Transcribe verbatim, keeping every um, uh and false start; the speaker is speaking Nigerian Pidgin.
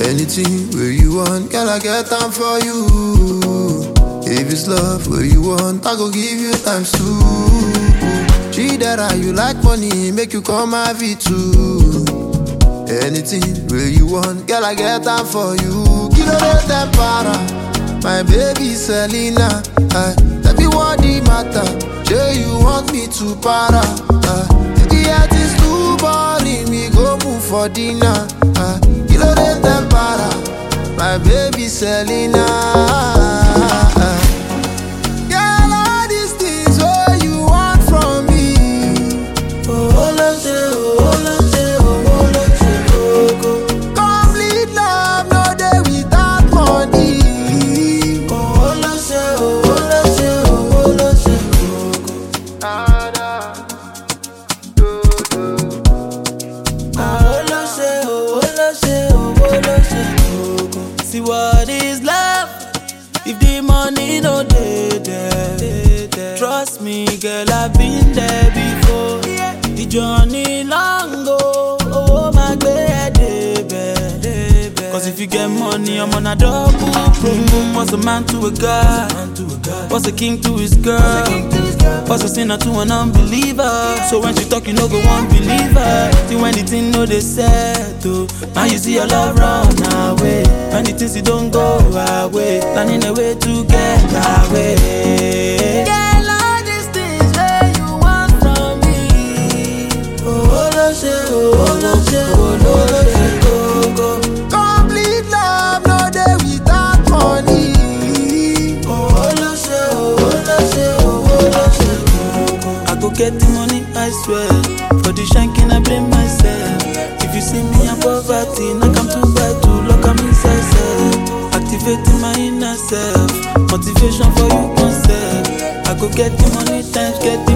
Anything where you want, girl, I get time for you. If it's love where you want, I go give you times two. She that are you like money, make you come have it too. Anything where you want, girl, I get time for you. Kilo de tempera, my baby Selena. Uh, tell me what the matter, sure you want me to para. Uh, the heart is too boring, we go move for dinner. Uh, Kilo de tempera, my baby Selena. Uh, girl, all these things what you want from me. Oh, oh, let's oh, oh, let's oh, oh, let's oh, go. Complete love, no day without money. Oh, oh, let's oh, oh, let's oh, oh, let's go, go. Ah, da, do, do. Oh, let's oh, oh, let's oh, oh, let's go, go. See what is love? If the money no dey there, trust me, girl, I've been there before. The journey long go, oh my baby. Cause if you get money, I'm on a double. Boom boom, what's a man to a god? What's a king to his girl? What's a sinner to an unbeliever? So when she talk, you know go one believer. See when the thing know they settle, now you see your love run away. When the things you don't go away, planning a way to get away. Girl, all these things that you want from me. Oh, let's oh, oh, let's oh, oh, let's go, go. Complete love, no day without money. Oh, let's oh, oh, let's oh, oh, let's go, go. I go get the money, I swear. For the shanking, I blame myself. If you see me in poverty, I come to buy to lock am inside self. Activating my inner self, motivation for you concept. I go get the money, times get the